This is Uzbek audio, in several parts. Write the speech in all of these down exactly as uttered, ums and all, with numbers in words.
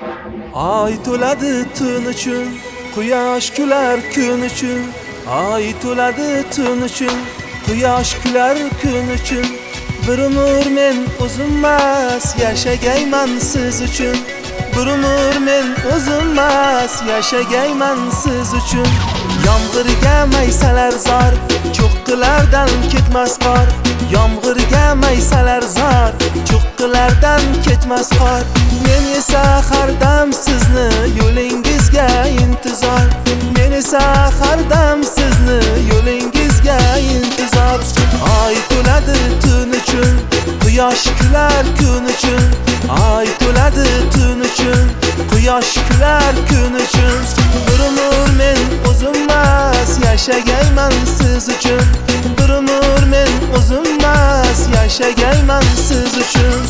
Ay to'ladi tun uchun, quyosh kular kun uchun. Ay to'ladi tun uchun, quyosh kular kun uchun. Bir umr men o'zimmas yashagayman siz uchun. Bir umr men o'zimmas yashagayman siz uchun. Yomg'irga maysalar zor, cho'qqilardan ketmas qor. Yomg'irga maysalar zor, cho'qqilardan ketmas qor. Men esa har dam sizni yo'lingizga intizor. Men esa har dam sizni yo'lingizga intizor. Ay to'ladi tun uchun, quyosh kular kun uchun. Ay to'ladi tun uchun, quyosh kular kun uchun. Bir umr men o'zimmas yashagayman siz uchun. Bir umr men o'zimmas yashagayman siz uchun.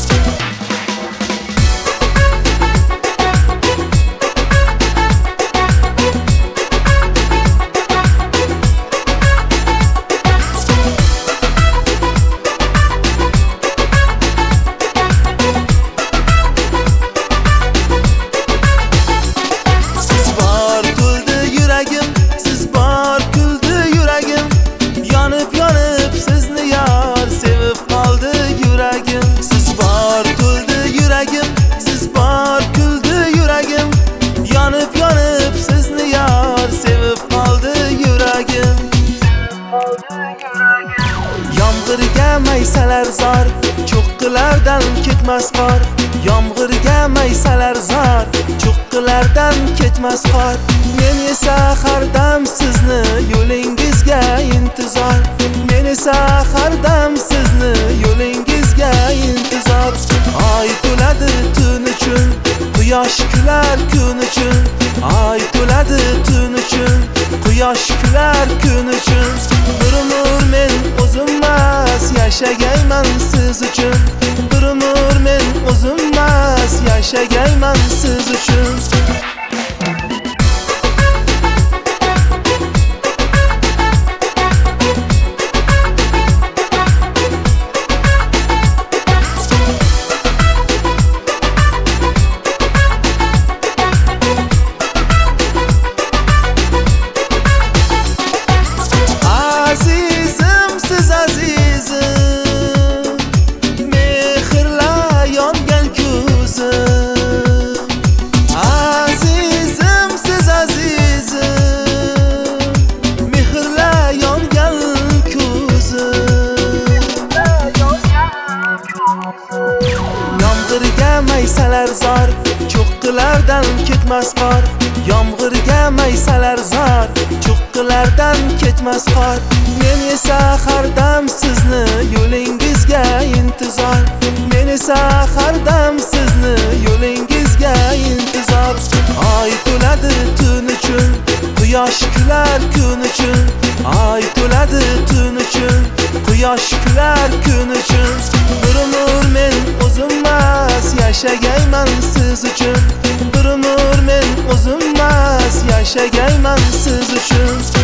Yomg'irga maysalar zor, cho'qqilardan ketmas qor. Yomg'irga maysalar zor, cho'qqilardan ketmas qor. Men esa har dam sizni yo'lingizga intizor. Men esa har dam sizni yo'lingizga intizor. Ay to'ladi tun uchun, quyosh kular kun uchun. Ay to'ladi tun uchun, quyosh kular kun uchun. Bir umr men o'zimmas yashagayman siz uchun. Bir umr men o'zimmas yashagayman siz uchun. Yomg'irga maysalar zor, cho'qqilardan ketmas qor. Yomg'irga maysalar zor, cho'qqilardan ketmas qor. Men esa har dam sizni yo'lingizga intizor. Men esa har dam sizni yo'lingizga intizor. Ay to'ladi tun uchun, quyosh kular kun uchun. Ay to'ladi tun uchun, quyosh kular kun uchun. Bir umr men o'zimmas yashagayman siz uchun. Bir umr men o'zimmas yashagayman siz uchun.